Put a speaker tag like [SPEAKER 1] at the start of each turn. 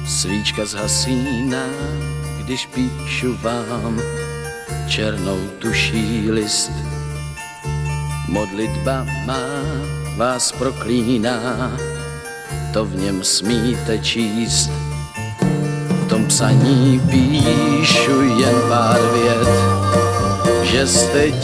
[SPEAKER 1] Svíčka zhasíná, když píšu vám černou tuší list. Modlitba má vás proklíná, to v něm smíte číst. V tom psaní píšu jen pár vět, že jste